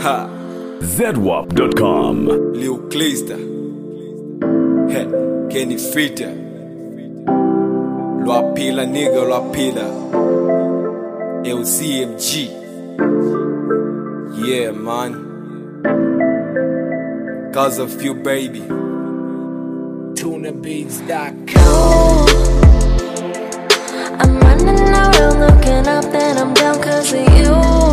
ZWAP.com. Lil Clister, Kenny Fitter, Lwapila nigga, Lwapila, LCMG. Yeah, man. Cause of you, baby. TunaBeats.com. I'm running around looking up, then I'm down cause of you.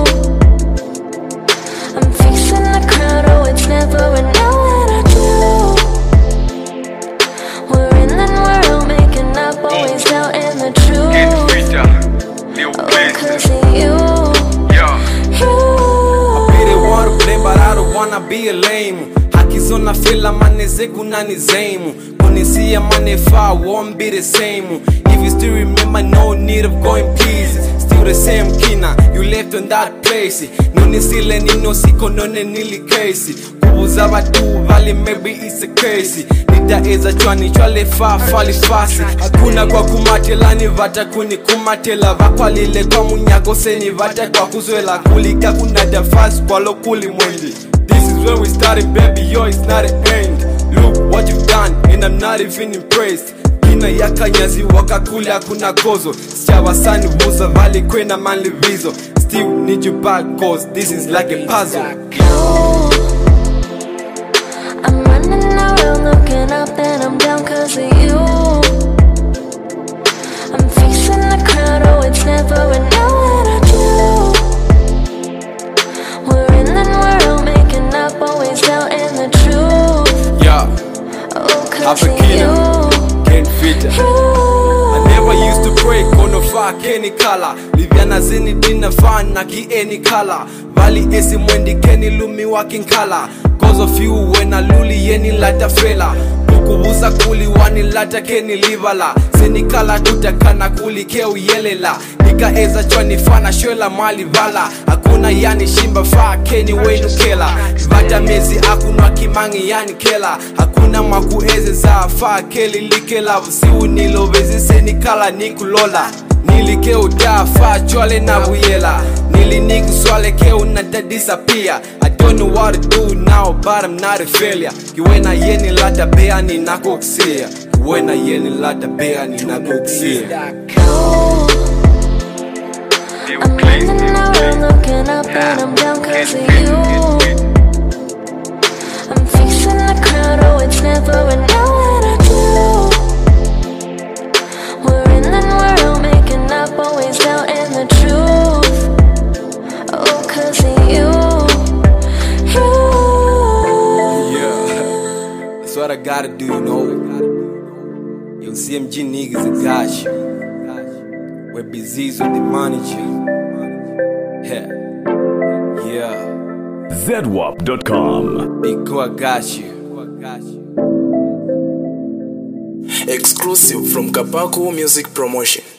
I'm fixing the crowd, oh it's never enough that I do. We're in and we're all making up, always down in the truth. Oh, cause of you. I really wanna play, but I don't wanna be a lame. Hakizona feel maneze kunani zemu. Kunisia manefa won't be the same. If you still remember, no need of going please. Still the same kina, you left on that place. Noni sile nino siko none nili case. Kubuza batu vale maybe it's a case. Nita eza chwani chwale fa fali fasi. Hakuna kwa kumatela ni vata kuni kumatela. Vakwalile kwa munyago seni vata kwa kuzwela. Kulika kuna dafasi kwa lokuli mwindi. This is when we started, baby, yo, it's not an end. Look what you've done, and I'm not even impressed. Kina yaka nyazi waka kula kuna kozo. Sichawa sani wuza vali kwena manli vizo. Still need you back cause this is like a puzzle. I'm running around looking up, then I'm down cause of you. I'm fixing the crowd, oh it's never enough that I do. We're in and we're all making up, always down in the truth. Yeah, Oh, cause of African, you. Ken Fitter. I never used to break on no fuck any color. Livyana zini dina fan na ki any color. Vali esi mwendi keni lumi walking color. Cause of you when I luli yeni lata fela. Kukubuza kuli wani lata keni livala. Seni kala tutakana kuli keu yelela. Nika eza chwani fana shwela mali vala. Hakuna yani shimba faa keni wenu kela. Vata mezi akunwa kimangi yani kela. Hakuna maku eze za faa keli likela. Siu nilo vezi seni kala nikulola. Nilike uda faa chwale na buyela. Nili niku swale keu nata disappear. I don't know what to do now but I'm not a failure. Kiwena yeni lata bea ni nakuksia. Kiwena yeni lata bea ni nakuksia. I'm running around looking up and I'm down cause of you. I'm fixing the crowd, oh it's never enough that I do. We're in and we're all making up, always down in the truth. Oh, cause of you. Yeah, that's what I gotta do, you know. Yo, CMG niggas, I got you. We're busy with the manager. Yeah. ZWAP.com. Biko, I got you. Exclusive from Kapaku Music Promotion.